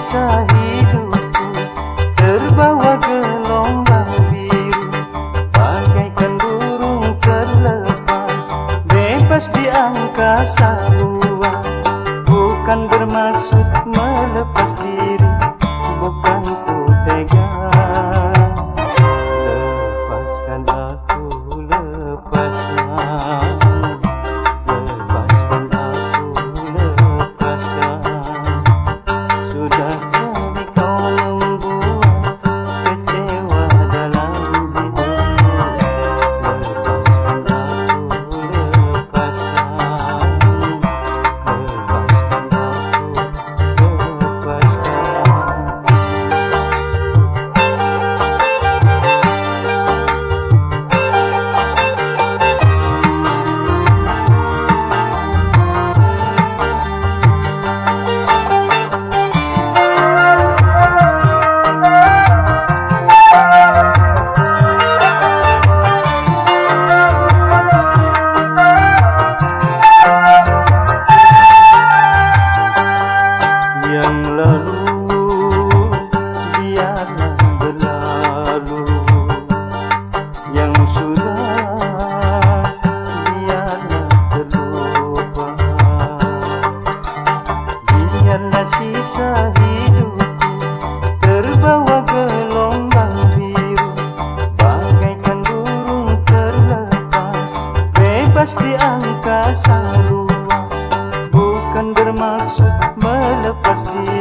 sisa hidupku terbawa gelombang biru, bagaikan burung terlepas, bebas di angkasa luas. Bukan bermaksud melepas diri, bukan ku tega. Lepaskan aku, lepaskan. Lepaskan aku, lepaskan. Sudah jadi kau membuat kecewa dalam hidupku. Lepaskan aku, lepaskan. Lepaskan aku, lepaskan. Yang lalu biarlah berlalu, yang sudah biarlah terlupa. Biarlah sisa hidupku terbawa gelombang biru, bagaikan burung terlepas, bebas di angkasa luas. Bukan bermaksud melepas diri,